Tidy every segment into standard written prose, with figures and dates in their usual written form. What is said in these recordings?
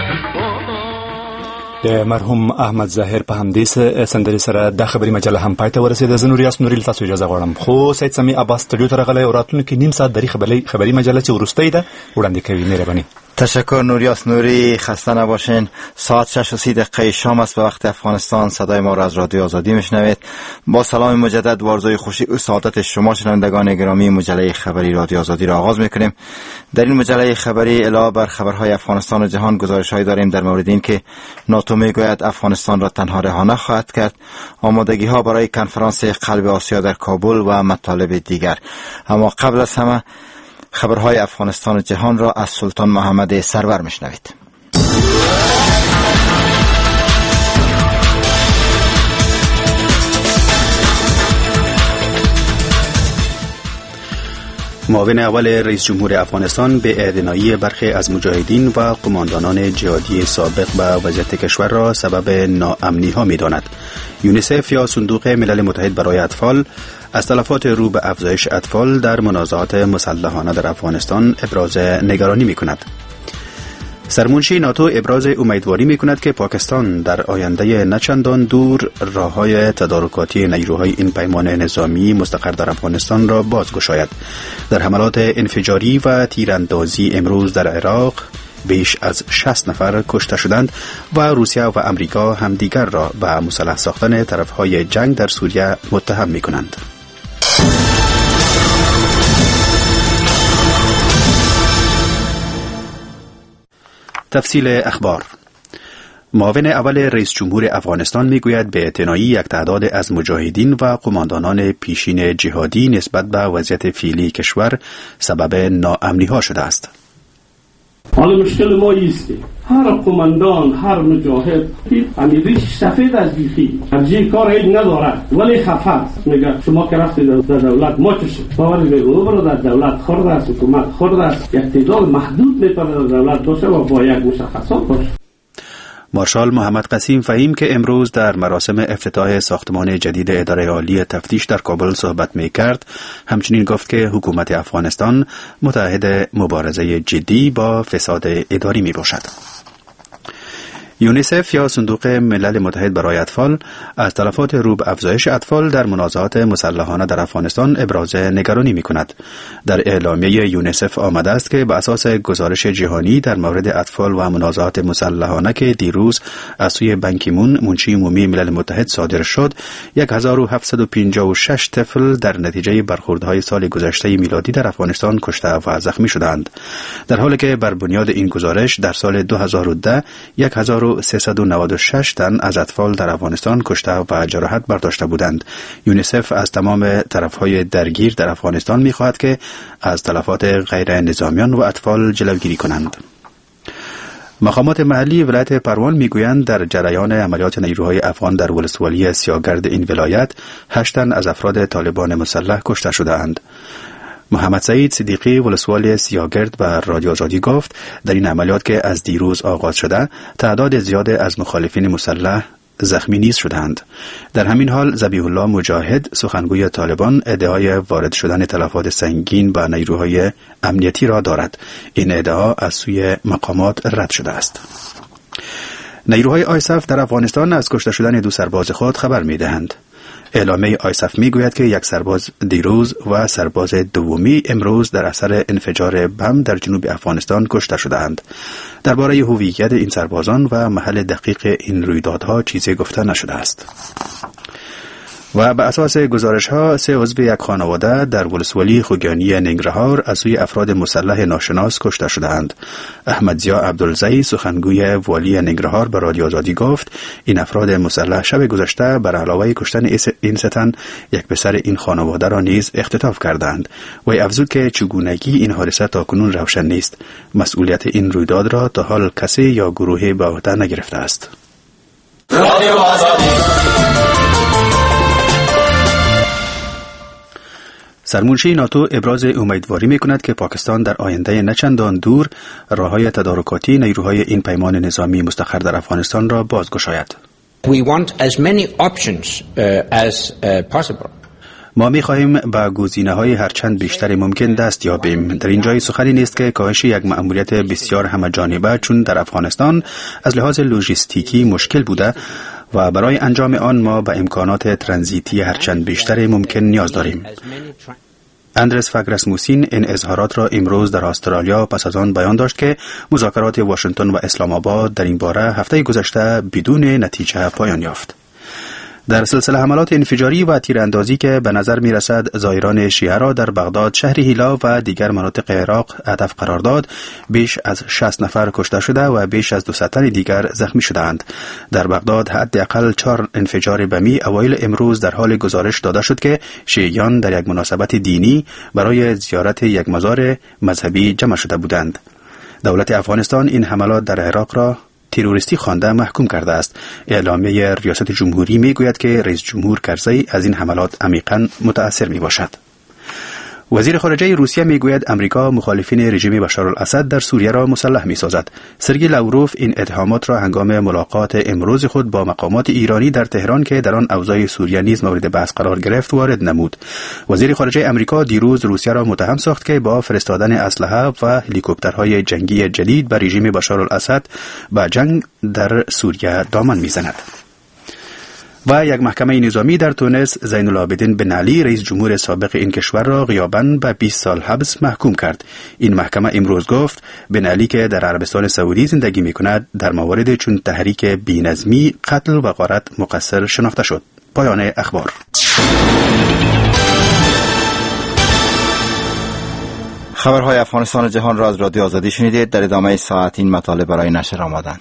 د مرحوم احمد ظاهر په همدې سندرې سره د خبري مجله هم پای ته ورسېده. زه نوریاس نوري تاسو اجازه غواړم خو سید سمی عباس استودیو ته راغلی او راتلونکي نیم ساعت د خبري مجله چې وروستۍ ده وړاندې کوي. مهرباني. تشکر نوریاس نوری، خسته نباشین. ساعت 6:30 شام است به وقت افغانستان. صدای ما را از رادیو آزادی میشنوید. با سلام مجدد و آرزوی خوشی و سعادت شما شنوندگان گرامی، مجله خبری رادیو آزادی را آغاز میکنیم. در این مجله خبری علاوه بر خبرهای افغانستان و جهان گزارش‌هایی داریم در مورد این که ناتو میگوید افغانستان را تنها رها نخواهد کرد، آمادگی‌ها برای کنفرانس قلب آسیا در کابل و مطالب دیگر. اما قبل از همه خبرهای افغانستان و جهان را از سلطان محمد سرور میشنوید. معاون اول رئیس جمهور افغانستان به اعتنایی برخی از مجاهدین و قماندانان جهادی سابق به وضعیت کشور را سبب ناامنی ها می داند. یونیسف یا صندوق ملل متحد برای اطفال از تلفات رو به افزایش اطفال در منازعات مسلحانه در افغانستان ابراز نگرانی می کند. سرمنشی ناتو ابراز امیدواری می کند که پاکستان در آینده نچندان دور راه‌های تدارکاتی نیروهای این پیمان نظامی مستقر در افغانستان را بازگشاید. در حملات انفجاری و تیراندازی امروز در عراق بیش از 60 نفر کشته شدند و روسیه و امریکا همدیگر را به مسلح ساختن طرفهای جنگ در سوریه متهم می کنند. تفصیل اخبار. معاون اول رئیس جمهور افغانستان میگوید به اعتنایی یک تعداد از مجاهدین و قماندانان پیشین جهادی نسبت به وضعیت فعلی کشور سبب ناامنی ها شده است. حالا مشکل ما ایست هر قماندان، هر مجاهد امیریش سفید از بیخی ارجی کار هیچ نداره ولی خفه است. میگه شما که رفتید در دولت ما چه شد؟ باوری به او در دولت خورده است، حکومت خورده است، یک تعداد محدود میتونه در دولت باشه و با یک مشخصات باشه. مارشال محمد قسیم فهیم که امروز در مراسم افتتاح ساختمان جدید اداره عالی تفتیش در کابل صحبت می‌کرد، همچنین گفت که حکومت افغانستان متعهد مبارزه جدی با فساد اداری میباشد. یونیسف یا صندوق ملل متحد برای اطفال از تلفات رو به افزایش اطفال در منازعات مسلحانه در افغانستان ابراز نگرانی می‌کند. در اعلامیه یونیسف آمده است که بر اساس گزارش جهانی در مورد اطفال و منازعات مسلحانه که دیروز از سوی بان کی مون منشی عمومی ملل متحد صادر شد، 1756 طفل در نتیجه برخوردهای سال گذشته میلادی در افغانستان کشته و زخمی شدند، در حالی که بر بنیاد این گزارش در سال 2010 1396 تن از اطفال در افغانستان کشته و جراحت برداشته بودند. یونیسف از تمام طرفهای درگیر در افغانستان می‌خواهد که از تلفات غیر نظامیان و اطفال جلوگیری کنند. مقامات محلی ولایت پروان میگویند در جریان عملیات نیروهای افغان در ولسوالی سیاگرد این ولایت 8 تن از افراد طالبان مسلح کشته شده‌اند. محمد سعید صدیقی ولسوالی سیاگرد به رادیو آزادی گفت در این عملیات که از دیروز آغاز شده تعداد زیاد از مخالفین مسلح زخمی نیز شدند. در همین حال ذبیح الله مجاهد سخنگوی طالبان ادعای وارد شدن تلفات سنگین به نیروهای امنیتی را دارد. این ادعا از سوی مقامات رد شده است. نیروهای آیساف در افغانستان از کشته شدن 2 سرباز خود خبر می‌دهند. اعلامیه آیساف میگوید که 1 سرباز دیروز و سرباز دومی امروز در اثر انفجار بم در جنوب افغانستان کشته شدند. درباره هویت این سربازان و محل دقیق این رویدادها چیزی گفته نشده است. و به اساس گزارش‌ها 3 عضو یک خانواده در ولسوالی خوگیانی ننگرهار از سوی افراد مسلح ناشناس کشته شدند. احمد ضیا عبدالزئی سخنگوی والی ننگرهار به رادیو آزادی گفت این افراد مسلح شب گذشته بر علاوه کشتن این 3 تن یک پسر این خانواده را نیز اختطاف کردند. و افزود که چگونگی این حادثه تاکنون روشن نیست. مسئولیت این رویداد را تا حال کسی یا گروهی به عهده نگرفته است. رادیو آزادی. سرمنشی ناتو ابراز امیدواری می‌کند که پاکستان در آینده نچندان دور راه‌های تدارکاتی نیروهای این پیمان نظامی مستقر در افغانستان را بازگشاید. We want as many options as possible. ما می‌خواهیم به گزینه‌های هرچند بیشتری ممکن دست یابیم. در این جای سخنی نیست که کاهش یک مأموریت بسیار همه‌جانبه چون در افغانستان از لحاظ لوجستیکی مشکل بوده و برای انجام آن ما به امکانات ترانزیتی هرچند بیشتری ممکن نیاز داریم. اندرس فگراسموسین این اظهارات را امروز در استرالیا پس از آن بیان داشت که مذاکرات واشنگتن و اسلام آباد در این باره هفته گذشته بدون نتیجه پایان یافت. در سلسله حملات انفجاری و تیراندازی که به نظر می رسد زائران شیعه را در بغداد، شهر هیلا و دیگر مناطق عراق هدف قرار داد، بیش از 60 نفر کشته شده و بیش از 200 تن دیگر زخمی شدند. در بغداد حداقل 4 انفجار بمی اوایل امروز در حال گزارش داده شد که شیعیان در یک مناسبت دینی برای زیارت یک مزار مذهبی جمع شده بودند. دولت افغانستان این حملات در عراق را تروریستی خوانده محکوم کرده است. اعلامیه ریاست جمهوری میگوید که رئیس جمهور کرزی از این حملات عمیقاً متأثر می باشد. وزیر خارجه روسیه میگوید امریکا مخالفین رژیم بشار الاسد در سوریه را مسلح می‌سازد. سرگئی لاوروف این اتهامات را هنگام ملاقات امروز خود با مقامات ایرانی در تهران که در آن اوضاع سوریه نیز مورد بحث قرار گرفت وارد نمود. وزیر خارجه امریکا دیروز روسیه را متهم ساخت که با فرستادن اسلحه و هلیکوپترهای جنگی جدید به رژیم بشار الاسد به جنگ در سوریه دامن می‌زند. و یک محکمه نظامی در تونس زین العابدین بن علی رئیس جمهور سابق این کشور را غیاباً به 20 سال حبس محکوم کرد. این محکمه امروز گفت بن علی که در عربستان سعودی زندگی می‌کند در موارد چون تحریک بی‌نظمی، قتل و غارت مقصر شناخته شد. پایان اخبار. خبرهای افغانستان و جهان را از رادیو آزادی شنیدید. در ادامه ساعت این مطالب برای نشر آمدند.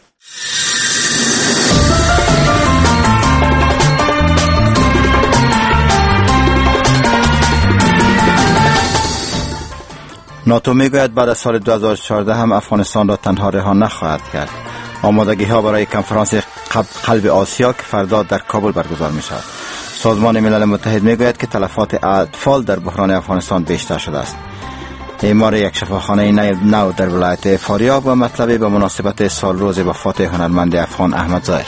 ناتو میگوید بعد از سال 2014 هم افغانستان را تنها رها نخواهد کرد. آمادگی ها برای کنفرانس قلب آسیا که فردا در کابل برگزار می شود. سازمان ملل متحد میگوید که تلفات اطفال در بحران افغانستان بیشتر شده است. اعمار یک شفاخانه نو در ولایت فاریاب و مطلبی به مناسبت سال روز وفات هنرمند افغان احمد ظاهر.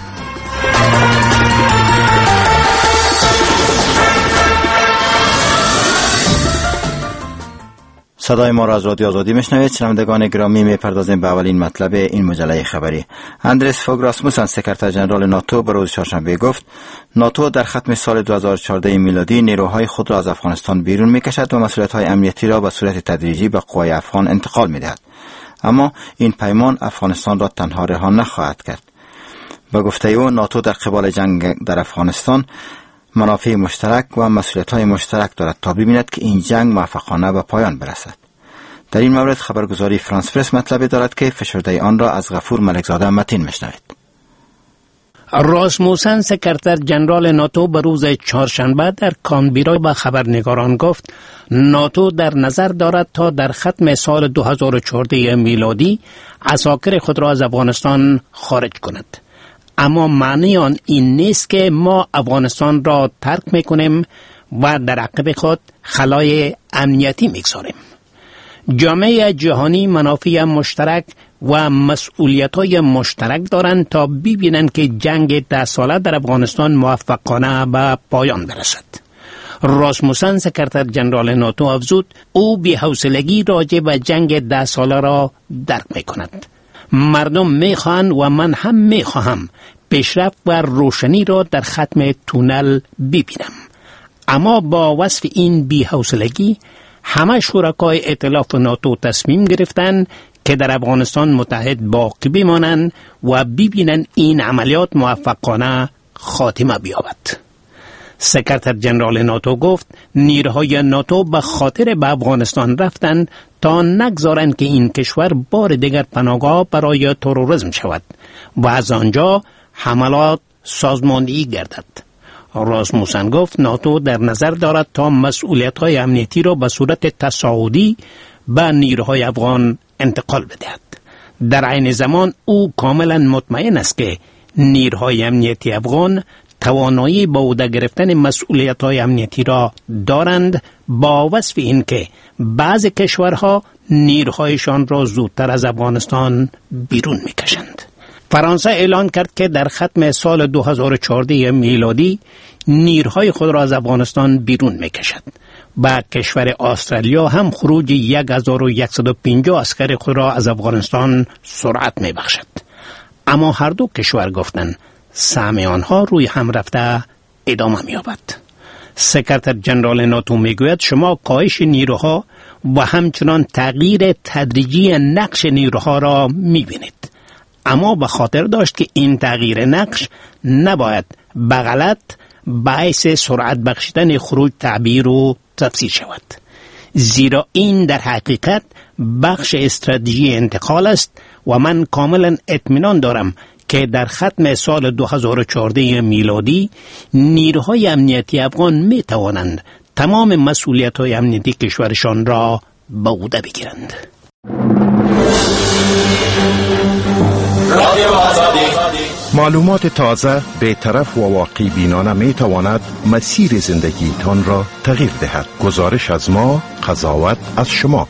صدای ما را از رادیو آزادی میشنوید. شنوندگان گرامی، میپردازیم به اولین مطلب این مجله خبری. اندرس فوگ راسموسن سکرتر ژنرال ناتو به روز چهارشنبه گفت ناتو در ختم سال 2014 میلادی نیروهای خود را از افغانستان بیرون میکشد و مسئولیت‌های امنیتی را به صورت تدریجی به قوای افغان انتقال میدهد. اما این پیمان افغانستان را تنها رها نخواهد کرد. به گفته او ناتو در قبال جنگ در افغانستان منافع مشترک و مسئولیت‌های مشترک دارد تا ببیند که این جنگ موفقانه به پایان برسد. در این مورد خبرگزاری فرانس پرس مطلبی دارد که فشرده آن را از غفور ملکزاده متین میشنوید. راسموسن سکرتر ژنرال ناتو به روز چهارشنبه در کانبرا به خبرنگاران گفت ناتو در نظر دارد تا در ختم سال 2014 میلادی عساکر خود را از افغانستان خارج کند. اما معنی آن این نیست که ما افغانستان را ترک میکنیم و در عقب خود خلای امنیتی میگذاریم. جامعه جهانی منافع مشترک و مسئولیت‌های مشترک دارند تا ببینند که جنگ 10 ساله در افغانستان موفقانه به پایان برسد. راسموسن سکرتر ژنرال ناتو افزود او بی‌حوصلگی راجع به جنگ 10 ساله را درک میکند. مردم میخواهند و من هم میخواهم پیشرفت و روشنی را در ختم تونل ببینم. اما با وصف این بی‌حوصلگی همه شرکای ائتلاف ناتو تصمیم گرفتند که در افغانستان متحد باقی بمانند و ببینند این عملیات موفقانه خاتمه بیابد. سکرتر ژنرال ناتو گفت نیروهای ناتو به خاطر به افغانستان رفتند تا نگذارند که این کشور بار دیگر پناهگاه برای تروریسم شود و از آنجا حملات سازماندهی گردد. راسموسن گفت ناتو در نظر دارد تا مسئولیت‌های امنیتی را به صورت تصاعدی به نیروهای افغان انتقال بدهد. در عین زمان او کاملا مطمئن است که نیروهای امنیتی افغان توانایی به عهده گرفتن مسئولیت‌های امنیتی را دارند با وصف اینکه بعضی کشورها نیروهایشان را زودتر از افغانستان بیرون می‌کشند. فرانسه اعلان کرد که در ختم سال 2014 میلادی نیروهای خود را از افغانستان بیرون میکشد. و کشور استرالیا هم خروج 1150 عسکر خود را از افغانستان سرعت میبخشد. اما هر دو کشور گفتند سهم آنها روی هم رفته ادامه می‌یابد. سکرتر جنرال ناتو میگوید شما کاهش نیروها و همچنان تغییر تدریجی نقش نیروها را میبینید. اما به خاطر داشت که این تغییر نقش نباید به غلط باعث سرعت بخشیدن خروج تعبیر و تفسیر شود، زیرا این در حقیقت بخش استراتژی انتقال است و من کاملا اطمینان دارم که در ختم سال 2014 میلادی نیروهای امنیتی افغان می توانند تمام مسئولیت‌های امنیتی کشورشان را به عهده بگیرند. معلومات تازه، بی‌طرف و واقع بینانه می تواند مسیر زندگیتان را تغییر دهد. گزارش از ما، قضاوت از شما.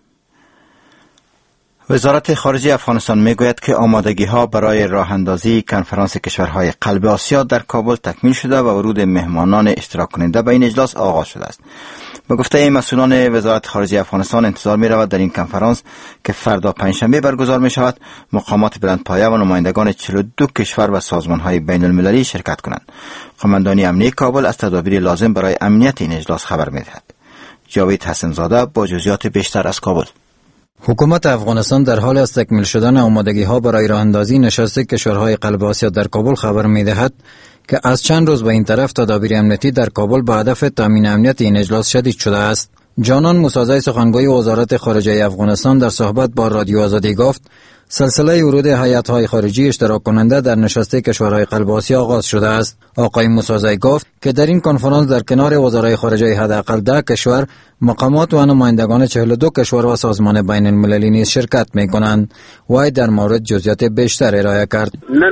وزارت خارجه افغانستان میگوید که آمادگی ها برای راه اندازی کنفرانس کشورهای قلب آسیا در کابل تکمیل شده و ورود مهمانان اشتراک کننده به این اجلاس آغاز شده است. به گفته مسئولان وزارت خارجه افغانستان انتظار می رود در این کنفرانس که فردا پنجشنبه برگزار می شود مقامات بلندپایه و نمایندگان 42 کشور و سازمان های بین المللی شرکت کنند. قماندانی امنیتی کابل از تدابیر لازم برای امنیت این اجلاس خبر می دهد. جاوید حسن زاده با جزئیات بیشتر از کابل. حکومت افغانستان در حال از تکمیل شدن آمادگی ها برای راه اندازی نشست کشورهای قلب آسیا در کابل خبر می دهد که از چند روز به این طرف تدابیر امنیتی در کابل به هدف تامین امنیت این اجلاس شدید شده است. جانان موسازی سخنگوی وزارت خارجه افغانستان در صحبت با رادیو آزادی گفت سلسله ورود هیئت‌های خارجی اشتراک کننده در نشست کشورهای قلب آسیا آغاز شده است. آقای موسازی گفت که در این کنفرانس در کنار وزرای خارجه حداقل 10 کشور، مقامات و نمایندگان 42 کشور و سازمان بین المللی نیز شرکت می‌کنند. وی در مورد جزئیات بیشتر ارائه کرد.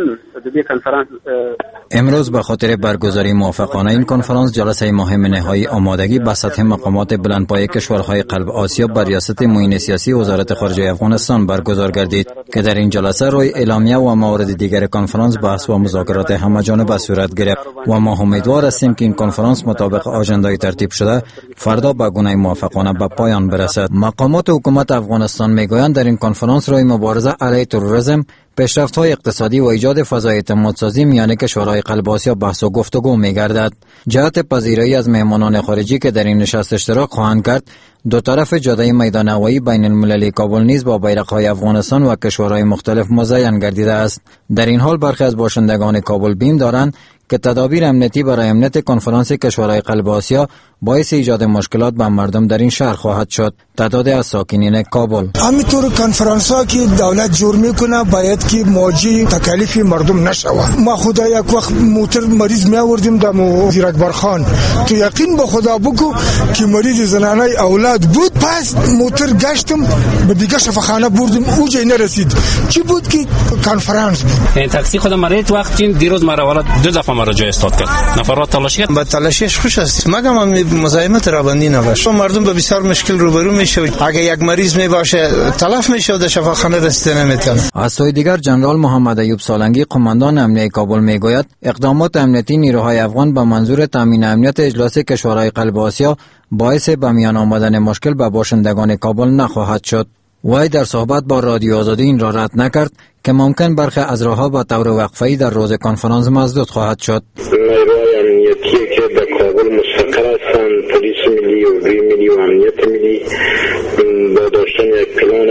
امروز به خاطر برگزاری موافقانه این کنفرانس جلسه مهم نهایی آمادگی به سطح مقامات بلندپایه کشورهای قلب آسیا بر ریاست معین سیاسی وزارت خارجه افغانستان برگزار گردید که در این جلسه روی اعلامیه و موارد دیگر کنفرانس بحث و مذاکرات همه‌جانبه صورت گرفت و ما امیدوار هستیم که این کنفرانس مطابق آژندای ترتیب شده فردا به گونه موافقانه به پایان برسد. مقامات حکومت افغانستان میگویند در این کنفرانس روی مبارزه علیه تروریسم، پیشرفت‌های اقتصادی و ایجاد فضای اعتمادسازی میان کشورهای قلب آسیا بحث و گفتگو می‌گردد. جهت پذیرایی از مهمانان خارجی که در این نشست اشتراک خواهند کرد، دو طرف جاده میدان هوایی بین المللی کابل نیز با بیرق‌های افغانستان و کشورهای مختلف مزین گردیده است. در این حال برخی از باشندگان کابل بیم دارند که تدابیر امنیتی برای امنیت کنفرانس کشورهای قلب آسیا باعث ایجاد مشکلات به مردم در این شهر خواهد شد. تعداد از ساکنین کابل همینطور کنفرانس ها که دولت جور میکنه باید که موجه تکالیف مردم نشود. ما خدا یک وقت موتر مریض می آوردیم در وزیر اکبر خان، تو یقین به خدا بگو که مریض زنانه اولاد بود، پس موتر گشتم به دیگه شفاخانه بردیم اوجه نرسید. چی بود که کنفرانس بود؟ تاکسی خودم مرید وقت دیروز مرا دو دفعه مرا جای استاد کرد. نفرات تلاشی کرد. با تلاشیش خوش است. مگم مزاحمت روانی نباشه. مردم به بسیار مشکل روبرو میشه. اگه یک مریض می باشه تلف میشه و در شفاخانه رسیدن نمیتونه. از سوی دیگر جنرال محمد ایوب سالنگی قماندان امنیتی کابل میگوید اقدامات امنیتی نیروهای افغان به منظور تامین امنیت اجلاس کشورهای قلب آسیا باعث به میان آمدن مشکل به باشندگان کابل نخواهد شد. وی در صحبت با رادیو آزادی این را رد نکرد که ممکن برخی از راهها به طور وقفه‌ای در روز کنفرانس مسدود خواهد شد. نیروهای امنیتی که در کابل مستقر هستند، پلیس ملی و ملی و امنیت ملی، با داشتن یک پلان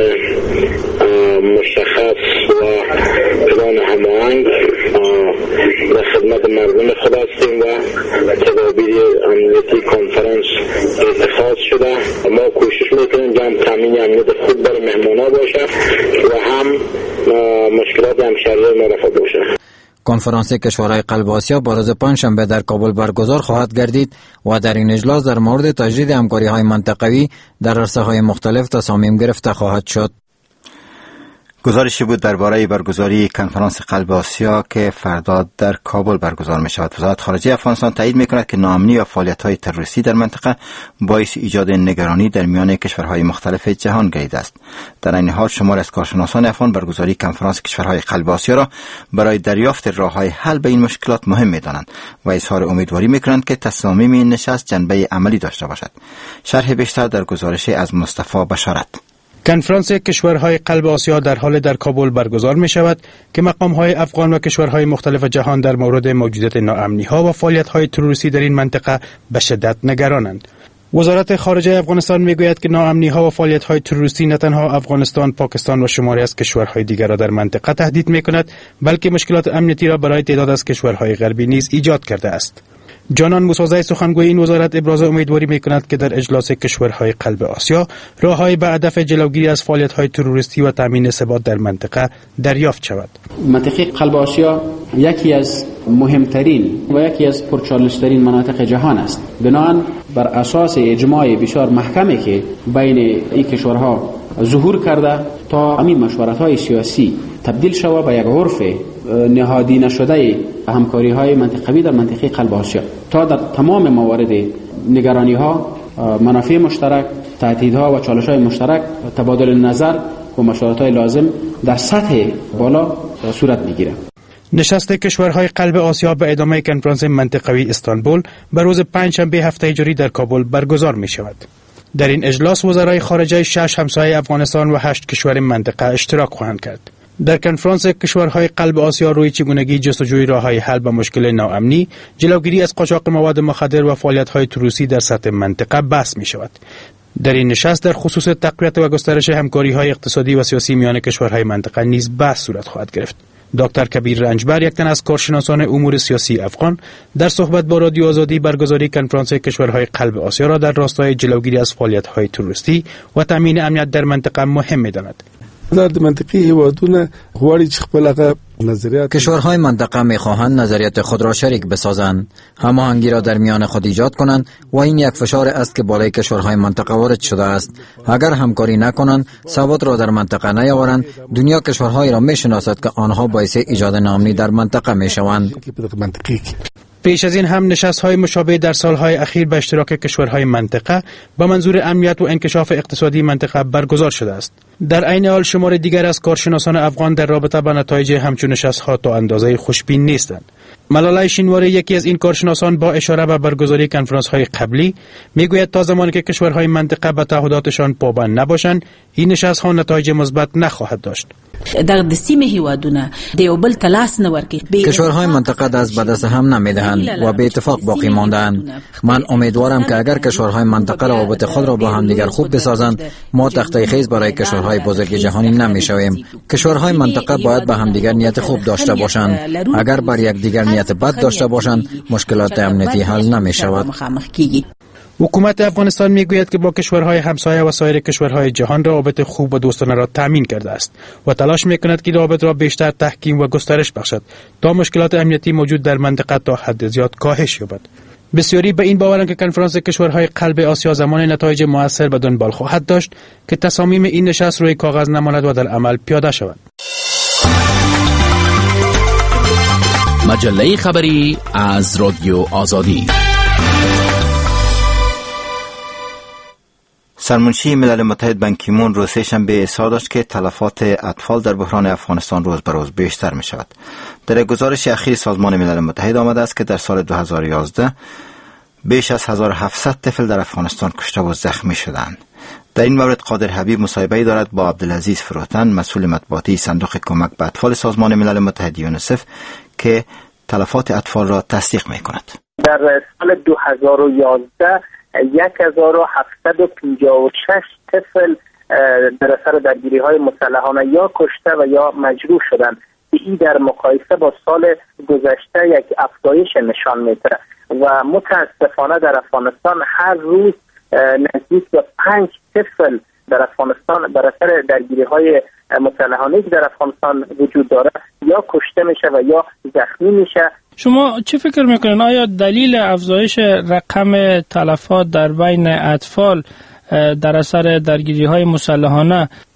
مشخص و پلان هماهنگ در خدمت مردم خود هستیم و تدابیر امنیتی کنفرانس اتخاذ شده. ما کوشش میکنیم که تامین امنیت خوب برای مهمانا باشه و هم مشکلات همشهریان ما رفع باشه. کنفرانس کشورهای قلب آسیا با روز پنجشنبه در کابل برگزار خواهد گردید و در این اجلاس در مورد تجدید همکاری‌های منطقوی در عرصه‌های مختلف تصامیم گرفته خواهد شد. گزارشی بود درباره برگزاری کنفرانس قلب آسیا که فردا در کابل برگزار می شود. وزارت خارجه افغانستان تایید می کند که ناامنی و فعالیت‌های تروریستی در منطقه باعث ایجاد نگرانی در میان کشورهای مختلف جهان گردیده است. در این حال شماری از کارشناسان افغان برگزاری کنفرانس کشورهای قلب آسیا را برای دریافت راه‌های حل به این مشکلات مهم می دانند و اظهار امیدواری می کنند که تصامیم این نشست جنبه عملی داشته باشد. شرح بیشتر در گزارش از مصطفی بشارت. کنفرانس کشورهای قلب آسیا در کابل برگزار می شود که مقام‌های افغان و کشورهای مختلف جهان در مورد موجودیت ناامنی‌ها و فعالیت‌های تروریستی در این منطقه به شدت نگرانند. وزارت خارجه افغانستان می گوید که ناامنی‌ها و فعالیت‌های تروریستی نه تنها افغانستان، پاکستان و شماری از کشورهای دیگر را در منطقه تهدید می کند، بلکه مشکلات امنیتی را برای تعداد از کشورهای غربی نیز ایجاد کرده است. جانان موسازی سخنگوی این وزارت ابراز امیدواری می‌کند که در اجلاس کشورهای قلب آسیا راه‌های به هدف جلوگیری از فعالیت‌های تروریستی و تامین ثبات در منطقه دریافت شود. منطقه قلب آسیا یکی از مهمترین و یکی از پرچالش‌ترین مناطق جهان است. بنابراین بر اساس اجماع بسیار محکمی که بین این کشورها ظهور کرده تا همین مشورت‌های سیاسی تبدیل شود به یک عرف نهادی نشده همکاری‌های منطقوی در منطقه قلب آسیا تا در تمام موارد نگرانی‌ها، منافع مشترک، تهدیدها و چالش‌های مشترک تبادل نظر و مشورت‌های لازم در سطح بالا صورت می‌گیرد. نشست کشورهای قلب آسیا به ادامه کنفرانس منطقوی استانبول به روز پنجشنبه هفته جاری در کابل برگزار می‌شود. در این اجلاس وزرای خارجه 6 همسایه افغانستان و 8 کشور منطقه اشتراک خواهند کرد. در کنفرانس کشورهای قلب آسیا روی چگونگی جستجوی راه‌های حل به مشکل ناامنی، جلوگیری از قاچاق مواد مخدر و فعالیت‌های تروریستی در سطح منطقه بحث می‌شود. در این نشست در خصوص تقویت و گسترش همکاری‌های اقتصادی و سیاسی میان کشورهای منطقه نیز بحث صورت خواهد گرفت. دکتر کبیر رنجبر، یک تن از کارشناسان امور سیاسی افغان، در صحبت با رادیو آزادی برگزاری کنفرانس کشورهای قلب آسیا را در راستای جلوگیری از فعالیت‌های تروریستی و تامین امنیت در منطقه مهم می‌داند. کشورهای منطقه می‌خواهند نظریات خود را شریک بسازند، هماهنگی را در میان خود ایجاد کنند و این یک فشار است که بالای کشورهای منطقه وارد شده است. اگر همکاری نکنند، ثبات را در منطقه نیاورند، دنیا کشورهایی را می‌شناسد که آنها باعث ایجاد ناامنی در منطقه می‌شوند. پیش از این هم نشست‌های مشابه در سالهای اخیر به اشتراک کشورهای منطقه با منظور امنیت و انکشاف اقتصادی منطقه برگزار شده است. در عین حال شمار دیگر از کارشناسان افغان در رابطه با نتایج همچون نشست‌ها تا اندازه خوشبین نیستند. ملالای شینواری، یکی از این کارشناسان، با اشاره به برگزاری کنفرانس‌های قبلی میگوید تا زمانی که کشورهای منطقه به تعهداتشان پابند نباشند، این نشست‌ها نتایج مثبت نخواهد داشت. کشورهای منطقه دست به دست هم نمیدهند و به اتفاق باقی مانده‌اند. من امیدوارم که اگر کشورهای منطقه روابط خود را با هم دیگر خوب بسازند، ما تخته خیز برای کشورهای بزرگ جهانی نمیشویم. کشورهای منطقه باید به هم دیگر نیت خوب داشته باشند. اگر بر یک دیگر نیت بد داشته باشند، مشکلات امنیتی حل نمیشود. حکومت افغانستان میگوید که با کشورهای همسایه و سایر کشورهای جهان روابط خوب و دوستانه را تامین کرده است و تلاش میکند که روابط را بیشتر تحکیم و گسترش بخشد تا مشکلات امنیتی موجود در منطقه تا حد زیاد کاهش یابد. بسیاری به این باورند که کنفرانس کشورهای قلب آسیا زمان نتایج مؤثر به دنبال خواهد داشت که تصامیم این نشست روی کاغذ نماند و در عمل پیاده شود. مجله خبری از رادیو آزادی. سرمنشی ملل متحد بان کی مون روز سه‌شنبه اظهار داشت که تلفات اطفال در بحران افغانستان روز به روز بیشتر می شود. در گزارش اخیر سازمان ملل متحد آمده است که در سال 2011 بیش از 1700 طفل در افغانستان کشته و زخمی شدند. در این مورد قادر حبیب مصاحبه‌ای دارد با عبدالعزیز فروتن، مسئول مطبوعاتی صندوق کمک به اطفال سازمان ملل متحد یونیسف، که تلفات اطفال را تصدیق می کند. در سال 2011 1756 طفل در اثر درگیری‌های مسلحانه یا کشته و یا مجروح شدند. این در مقایسه با سال گذشته یک افزایش نشان می‌دهد و متاسفانه در افغانستان هر روز نزدیک به 5 طفل در افغانستان بر اثر درگیری‌های مسلحانه که در افغانستان وجود دارد یا کشته میشه و یا زخمی میشه. شما چه فکر میکنین؟ آیا دلیل افزایش رقم تلفات در بین اطفال در اثر درگیری‌های مسلحانه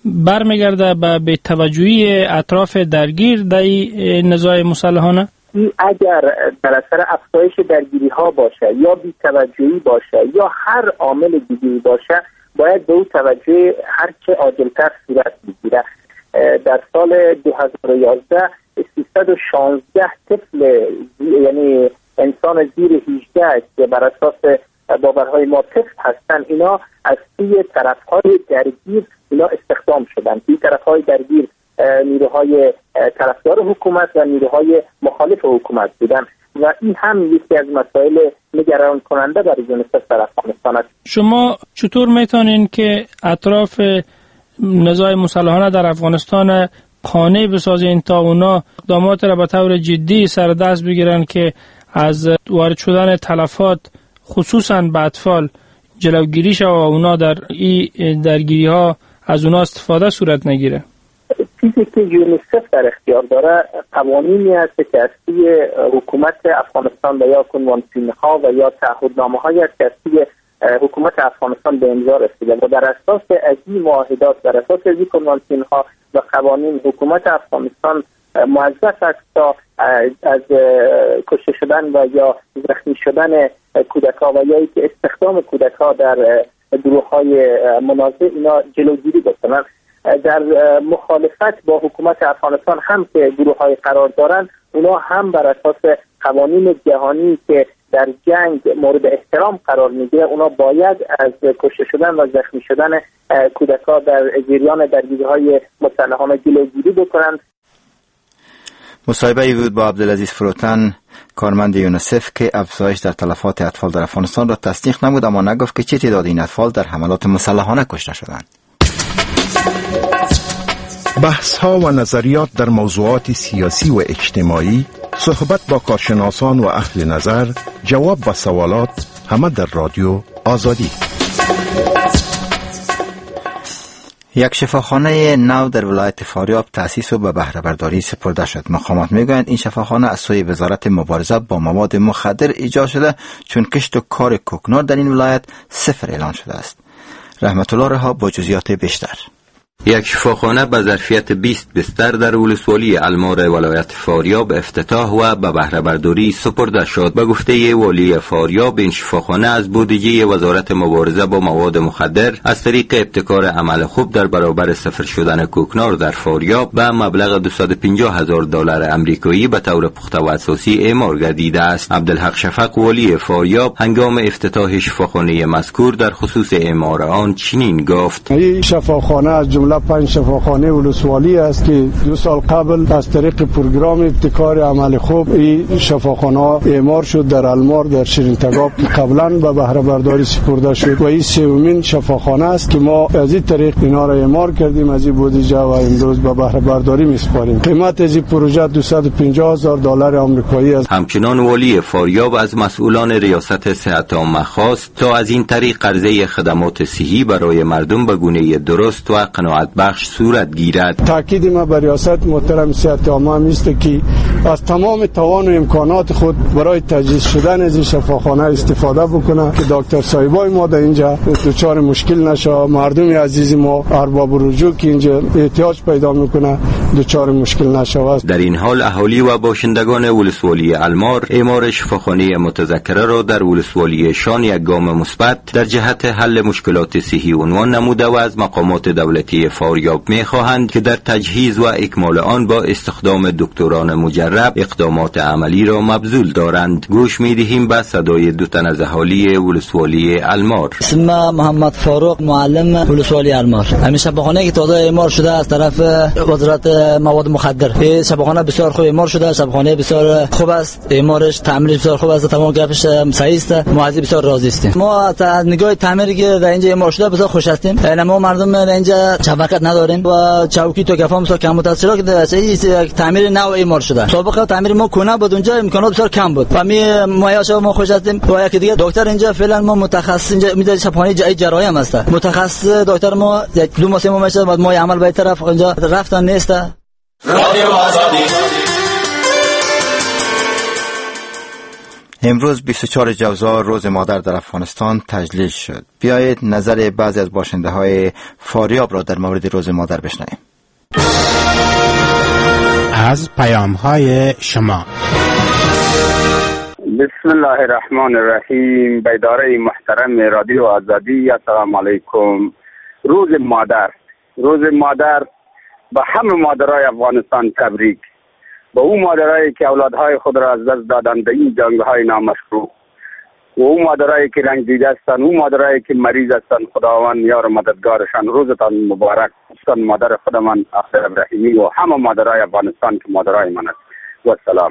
برمیگرده به بی‌توجهی اطراف درگیر در نزاع مسلحانه؟ اگر در اثر افزایش درگیری ها باشه یا بی‌توجهی باشه یا هر عامل دیگری باشه، باید به او توجه هرچه عاجل‌تر صورت بگیره. در سال 2011 316 طفل، یعنی انسان زیر 18 که بر اساس باورهای ما طفل هستن، اینا از سوی طرفهای درگیر اینا استخدام شدن. این طرفهای درگیر نیروهای طرفدار حکومت و نیروهای مخالف حکومت بودن و این هم یکی از مسائل نگران کننده برای یونیسف در افغانستان است. شما چطور میتونین که اطراف نزاع مسلحانه در افغانستان قانع بسازین تا اونا اقدامات را به طور جدی سر دست بگیرن که از وارد شدن تلفات خصوصا به اطفال جلوگیری شود و اونا در این درگیری ها از اونا استفاده صورت نگیره؟ چیزی که یونیسف در اختیار داره قوانینی است که از سوی حکومت افغانستان و یا کنوانسیون ها و یا تعهدنامه هایی است که از سوی حکومت افغانستان به امضا رسیده و در اساس از این معاهدات، در اساس از این کنوانسیون ها و قوانین، حکومت افغانستان موظف است تا از کشته شدن و یا زخمی شدن کودک ها و یا استخدام کودک ها در گروه های منازع اینا جلوگیری بکنند. در مخالفت با حکومت افغانستان هم که گروه های قرار دارن، اونا هم بر اساس قوانین جهانی که در جنگ مورد احترام قرار میگیره، اونا باید از کشته شدن و زخمی شدن کودک ها در جریان درگیری های مسلحانه جلوگیری بکنند. مصاحبه ای بود با عبدالعزیز فروتن، کارمند یونیسف، که افزایش در تلفات اطفال در افغانستان را تصدیق نمود، اما نگفت که چه تعداد این اطفال در حملات مسلحانه کشته شدند. بحث ها و نظریات در موضوعات سیاسی و اجتماعی، صحبت با کارشناسان و اهل نظر، جواب به سوالات، همه در رادیو آزادی. یک شفاخانه نو در ولایت فاریاب تأسیس و به بهره برداری سپرده شد. مقامات میگویند این شفاخانه از سوی وزارت مبارزه با مواد مخدر ایجاد شده، چون کشت و کار کوکنار در این ولایت صفر اعلان شده است. رحمت الله رها با جزئیات بیشتر. یک شفاخانه به ظرفیت 20 بستر در ولسوالی المار ولایت فاریاب افتتاح و به بهره برداری سپرده شد. به گفته والی فاریاب، این شفاخانه از بودجه وزارت مبارزه با مواد مخدر از طریق ابتکار عمل خوب در برابر صفر شدن کوکنار در فاریاب به مبلغ $250,000 امریکایی به طور پخته و اساسی اعمار گردیده است. عبدالحق شفق والی فاریاب هنگام افتتاح شفاخانه مذکور در خصوص اعمار آن چنین گفت: این شفاخانه از جمله 5 شفاخانه ولسوالی است که 2 سال قبل از طریق پروگرام ابتکار عمل خوب این شفاخانه اعمار شد در المار در شیرین تگاب که قبلا به بهره برداری سپرده شد و این سومین شفاخانه است که ما از این طریق اینا را اعمار کردیم از این بودجه و امروز به بهره برداری میسپاریم. قیمت از این پروژه $250,000 آمریکایی است. همچنان والی فاریاب از مسئولان ریاست صحت عامه خواست تا از این طریق عرضه خدمات صحی برای مردم به گونه درست و قناعت بخش صورت گیرد. تاکید ما بر ریاست محترم صحت عامه است که از تمام توان و امکانات خود برای تجهیز شدن از این شفاخانه استفاده بکنه که دکتر صاحبای ما در اینجا دچار مشکل نشه، مردم عزیز ما ارباب رجوع که اینجا احتیاج پیدا میکنه دچار مشکل نشه. در این حال اهالی و باشندگان ولسوالی المار اعمار شفاخانه متذکره را در ولسوالی شان یک گام مثبت در جهت حل مشکلات صحی عنوان نموده و از مقامات دولتی فاریاب می‌خواهند که در تجهیز و اکمال آن با استخدام دکتران مجرب اقدامات عملی را مبذول دارند. گوش می‌دهیم به صدای 2 تن از اهالی ولسوالی المار. اسم محمد فاروق، معلم ولسوالی المار. همین شفاخانه که تازه اعمار شده از طرف وزارت مواد مخدر، این شفاخانه بسیار خوب اعمار شده، شفاخانه بسیار خوب است، اعمارش تعمیرش بسیار خوب است، تمام گپش صحیح است، مواظب بسیار راضی هستیم. ما از نگاه تعمیری که در اینجا اعمار شده بسیار خوش هستیم. ما مردم در اینجا چوکت نداریم و چوکی تو گفام بسیار کم بود، از چرا که در تعمیر نو اعمار شده. سابقه تعمیر ما کنه بود، اونجا امکانات بسیار کم بود و ما خوش هستیم. و یک دیگه دکتر اینجا فعلا ما متخصص اینجا میذاره شفاخانه جراحی هم است، متخصص دکتر ما 2 ماه 3 ماه میشه بعد ما عمل به طرف اینجا رفتن نیست. رادیو آزادی. امروز 24 جوزا روز مادر در افغانستان تجلیل شد. بیایید نظر بعضی از باشنده های فاریاب را در مورد روز مادر بشنویم. از پیام های شما. بسم الله الرحمن الرحیم. بیداره محترم رادیو آزادی، السلام علیکم. روز مادر به همه مادرای افغانستان تبریک. به اون مادرایی که اولادهای خود را از دست دادند به این جنگ‌های نامشروع، و اون مادرایی که رنج دیده هستند، اون مادرایی که مریض هستند، خداوند یار مددگارشان. روزتان مبارک. مادر خود من اختر ابراهیمی و همه مادرای افغانستان که مادرای من است. و سلام.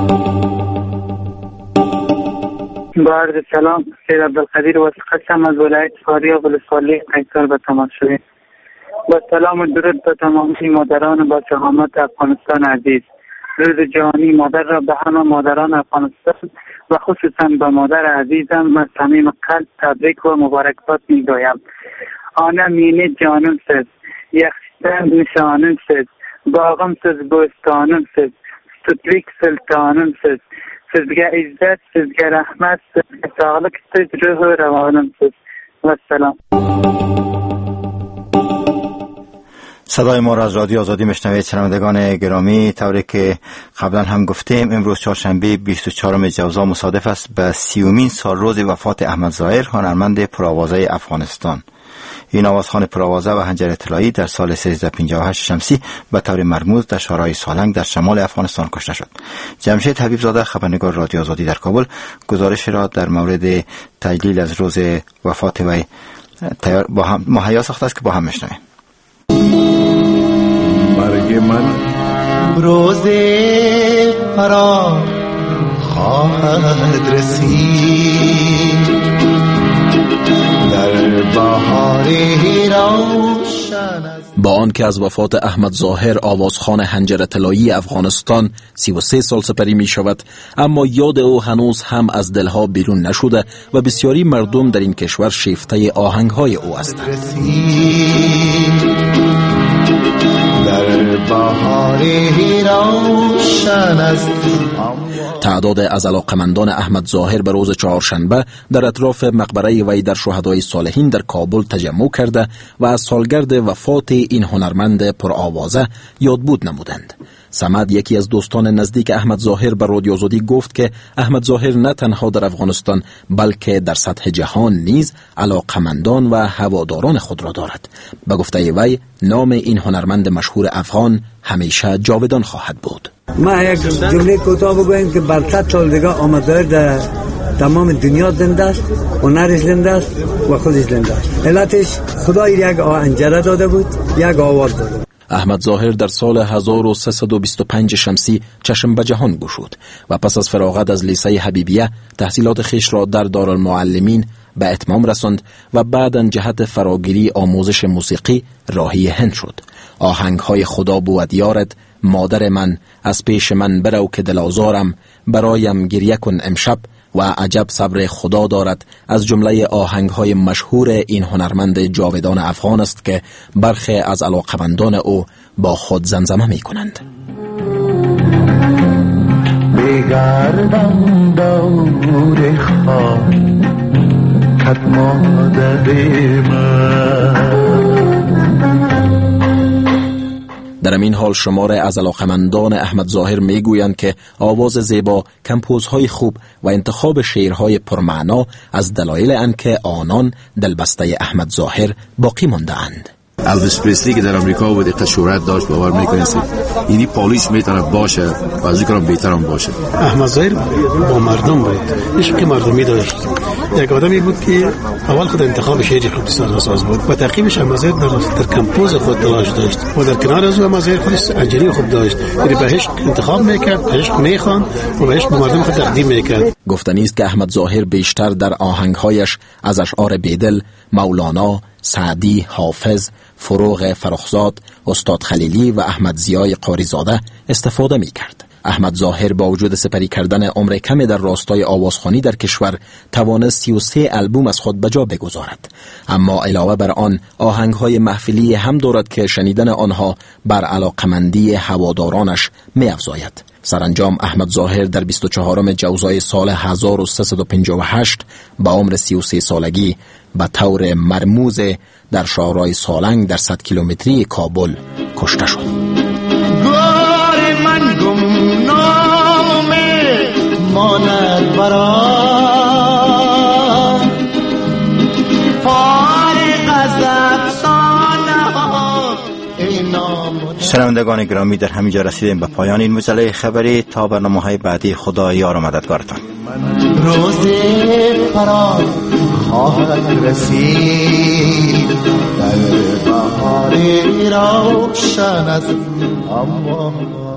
با عرض سلام، سید عبدالقدیر وثیقه‌ام از ولایت فاریاب ولسوالی قیصر به تماشای. با سلام و درود به تمام مادران با شهامت افغانستان عزیز. روز جهانی مادر را به همه مادران افغانستان و خصوصا به مادر عزیزم از صمیم قلب تبریک و مبارکباد می‌گویم. آنه مینه جانمسیz، یخشتن نشانمسیz، باغمسیz بوستانمسیz، ستوتلیک سلطانمسیz. Sizge izzet, sizge rahmet, sizge sağlık, siz ruhu revanımsız. Vesselam. صدای ما را از رادیو آزادی میشنوید شنوندگان گرامی. طوری که قبلا هم گفتیم امروز چهارشنبه 24 جوزا مصادف است به 30مین سالروز وفات احمد ظاهر، هنرمند پرآوازه افغانستان. این آوازخوان پرآوازه و حنجر اطلاعی در سال 1358 شمسی به طور مرموز در شهرهای سالنگ در شمال افغانستان کشته شد. جمشید حبیب زاده، خبرنگار رادیو آزادی در کابل، گزارش را در مورد تجلیل از روز وفات وی با هم مهیا ساخته است که با هم میشنویم. مرگ من روز فرا خواهد رسید، با آنکه از وفات احمد ظاهر آوازخوان حنجر طلایی افغانستان 33 سال سپری می شود، اما یاد او هنوز هم از دلها بیرون نشده و بسیاری مردم در این کشور شیفته آهنگهای او هستند. تعداد از علاقمندان احمد ظاهر به روز چهارشنبه در اطراف مقبره وی در شهدای صالحین در کابل تجمع کرده و از سالگرد وفات این هنرمند پرآوازه یادبود نمودند. صمد، یکی از دوستان نزدیک احمد ظاهر، به رادیو آزادی گفت که احمد ظاهر نه تنها در افغانستان بلکه در سطح جهان نیز علاقمندان و هواداران خود را دارد. به گفته وی نام این هنرمند مشهور افغان همیشه جاودان خواهد بود. ما یک جمله کوتاه بگویم که بر 100 سال دیگه احمد ظاهر در تمام دنیا زنده است، هنرش زنده است و خودش زنده است. علتش خدا یک حنجره داده بود، یک آواز داده بود. احمد ظاهر در سال 1325 شمسی چشم به جهان گشود و پس از فراغت از لیسه حبیبیه تحصیلات خیش را در دارالمعلمین به اتمام رساند و بعداً جهت فراگیری آموزش موسیقی راهی هند شد. آهنگهای خدا بود یارت، مادر من، از پیش من برو که دل آزارم، برایم گریه کن امشب و عجب صبر خدا دارد از جمله آهنگهای مشهور این هنرمند جاودان افغان است که برخی از علاقمندان او با خود زمزمه می کنند. بگردم دور خاک کت مادر من. در این حال شماره از علاقمندان احمد ظاهر میگویند که آواز زیبا، کمپوزهای خوب و انتخاب شعرهای پرمعنا از دلایل آنکه آنان دلبسته احمد ظاهر باقی مانده اند. الویس پریسلی که در امریکا بود اقدر شهرت داشت، باور میکنید اینی پالیش میتونه باشه و از اینکه بهتر هم باشه. احمد ظاهر با مردم بود، عشق مردمی داشت. یک آدمی بود که اول خود انتخاب شعری خوب ساز بود و تعقیبش احمد ظاهر در کمپوز خود تلاش داشت و در کنار از او احمد ظاهر خودش انجنیر خوب داشت، یعنی به عشق انتخاب میکرد، به عشق میخواند و به عشق به مردم خود تقدیم میکرد. گفتنی است که احمد ظاهر بیشتر در آهنگهایش از اشعار بیدل، مولانا، سعدی، حافظ، فروغ فرخزاد، استاد خلیلی و احمد ضیای قاریزاده استفاده می کرد. احمد ظاهر با وجود سپری کردن عمر کمی در راستای آوازخوانی در کشور توانست 33 البوم از خود به جا بگذارد، اما علاوه بر آن آهنگهای محفلی هم دارد که شنیدن آنها بر علاقمندی هوادارانش می افزاید. سرانجام احمد ظاهر در 24 جوزای سال 1358 با عمر 33 سالگی به طور مرموز در شهرهای سالنگ در 100 کیلومتری کابل کشته شد. گوری من گمنام ماند برای فارغ از افسانه ها اینام. شنوندگان گرامی، در همینجا رسیدیم به پایان این مجله خبری. تا برنامه‌های بعدی، خدا یار و مددگارتان. روز فراز خواهد رسید در بهاری روشن است اما